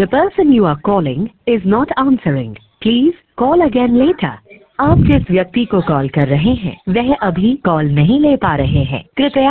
The person you are calling is not answering. Please call again later. आप जिस व्यक्ति को कॉल कर रहे हैं वह अभी कॉल नहीं ले पा रहे हैं। कृपया